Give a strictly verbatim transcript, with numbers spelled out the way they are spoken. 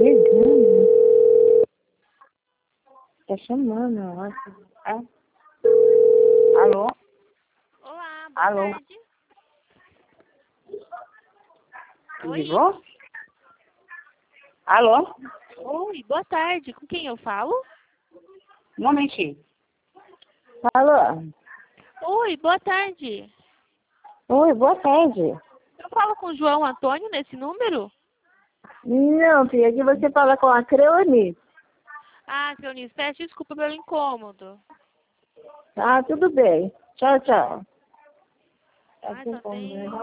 ligando. Tá chamando, eu acho. É? Alô? Olá, boa Alô? tarde. Oi. Ligou? Alô? Oi, boa tarde. Com quem eu falo? Um momentinho. Alô? Oi, boa tarde. Oi, boa tarde. Eu falo com o João Antônio nesse número? Não, filha, aqui você fala com a Creonice. Ah, Cleonice, peço desculpa pelo incômodo. Tá, tudo bem. Tchau, tchau. Tá Ah, só tem...